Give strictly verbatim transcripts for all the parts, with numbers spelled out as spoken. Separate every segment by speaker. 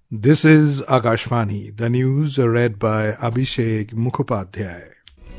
Speaker 1: This is Akashvani, the news read by Abhishek Mukhopadhyay.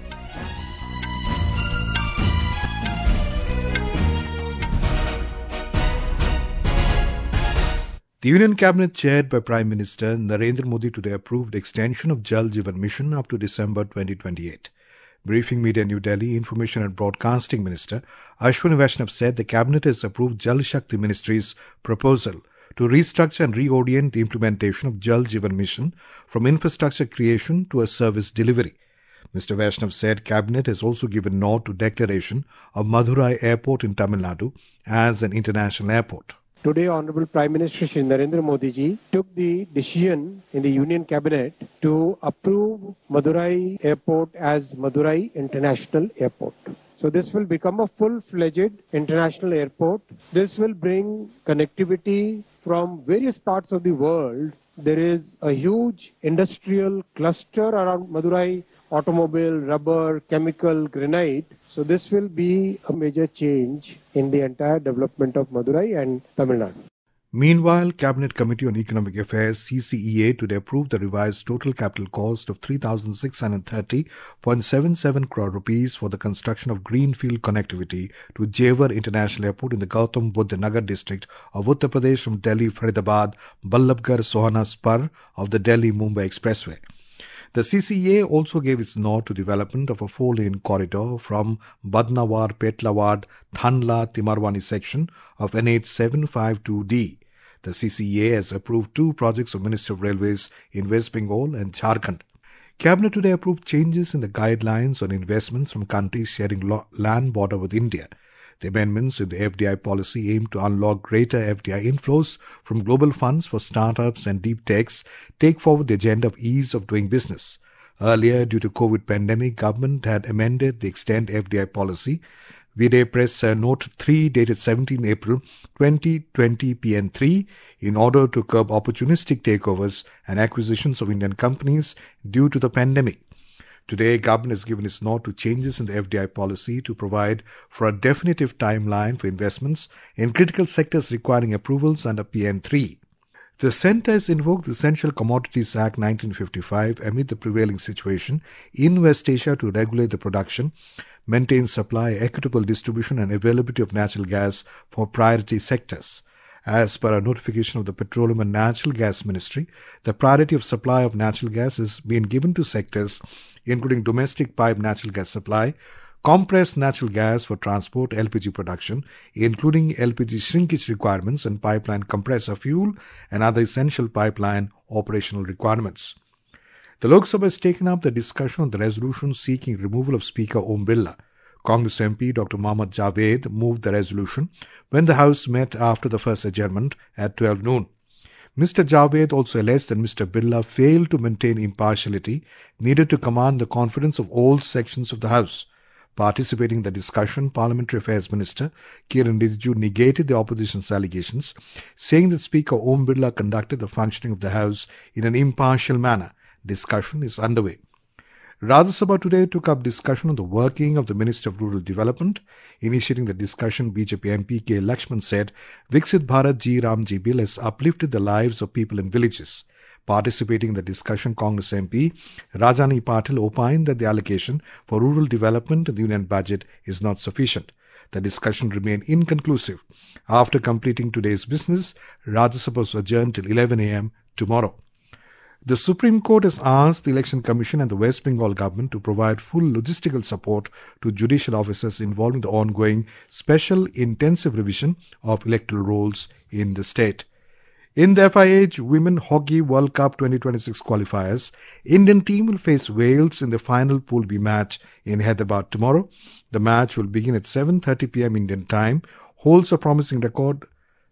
Speaker 1: The Union Cabinet chaired by Prime Minister Narendra Modi today approved extension of Jal Jeevan Mission up to December twenty twenty-eight. Briefing media in New Delhi, Information and Broadcasting Minister Ashwini Vaishnav said the Cabinet has approved Jal Shakti Ministry's proposal to restructure and reorient the implementation of Jal Jeevan Mission from infrastructure creation to a service delivery. Mister Vaishnav said Cabinet has also given nod to declaration of Madurai Airport in Tamil Nadu as an international airport.
Speaker 2: Today, Honorable Prime Minister Shri Narendra Modi ji took the decision in the Union Cabinet to approve Madurai Airport as Madurai International Airport. So this will become a full-fledged international airport. This will bring connectivity from various parts of the world. There is a huge industrial cluster around Madurai: automobile, rubber, chemical, granite. So this will be a major change in the entire development of Madurai and Tamil Nadu.
Speaker 1: Meanwhile, Cabinet Committee on Economic Affairs C C E A today approved the revised total capital cost of three thousand six hundred thirty point seven seven crore rupees for the construction of greenfield connectivity to Jewar International Airport in the Gautam Buddha Nagar district of Uttar Pradesh from Delhi Faridabad Ballabgarh Sohana spur of the Delhi-Mumbai Expressway. The C C E A also gave its nod to development of a four-lane corridor from Badnawar Petlawad Thanla Timarwani section of N H seven fifty-two D. The C C E A has approved two projects of Ministry of Railways in West Bengal and Jharkhand. Cabinet today approved changes in the guidelines on investments from countries sharing lo- land border with India. The amendments in the F D I policy aim to unlock greater F D I inflows from global funds for startups and deep techs, take forward the agenda of ease of doing business. Earlier, due to COVID pandemic, government had amended the extend F D I policy. Viday Press uh, Note three dated seventeenth April twenty twenty P N three in order to curb opportunistic takeovers and acquisitions of Indian companies due to the pandemic. Today, government has given its nod to changes in the F D I policy to provide for a definitive timeline for investments in critical sectors requiring approvals under P N three. The centre has invoked the Essential Commodities Act nineteen fifty-five amid the prevailing situation in West Asia to regulate the production, maintain supply, equitable distribution and availability of natural gas for priority sectors. As per a notification of the Petroleum and Natural Gas Ministry, the priority of supply of natural gas has been given to sectors including domestic pipe natural gas supply, compressed natural gas for transport, L P G production, including L P G shrinkage requirements and pipeline compressor fuel and other essential pipeline operational requirements. The Lok Sabha has taken up the discussion on the resolution seeking removal of Speaker Om Birla. Congress M P Doctor Mohammad Javed moved the resolution when the House met after the first adjournment at twelve noon. Mister Javed also alleged that Mister Birla failed to maintain impartiality needed to command the confidence of all sections of the House. Participating in the discussion, Parliamentary Affairs Minister Kiran Rijiju negated the opposition's allegations, saying that Speaker Om Birla conducted the functioning of the House in an impartial manner. Discussion is underway. Rajya Sabha today took up discussion on the working of the Ministry of Rural Development. Initiating the discussion, B J P M P K. Lakshman said, Viksit Bharat Ji Ram Ji Bill has uplifted the lives of people in villages. Participating in the discussion, Congress M P Rajani Patil opined that the allocation for rural development in the Union budget is not sufficient. The discussion remained inconclusive. After completing today's business, Rajya Sabha was adjourned till eleven a.m. tomorrow. The Supreme Court has asked the Election Commission and the West Bengal government to provide full logistical support to judicial officers involved in the ongoing special intensive revision of electoral rolls in the state. In the F I H Women Hockey World Cup twenty twenty-six qualifiers, Indian team will face Wales in the final Pool B match in Hyderabad tomorrow. The match will begin at seven thirty p.m. Indian time. Holds a promising record.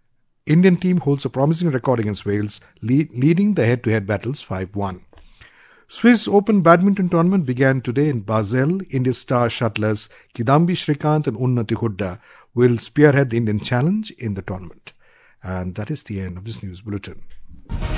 Speaker 1: Indian team holds a promising record against Wales, lead, leading the head-to-head battles five one. Swiss Open Badminton Tournament began today in Basel. India's star shuttlers Kidambi Shrikant and Unnati Hooda will spearhead the Indian challenge in the tournament. And that is the end of this news bulletin.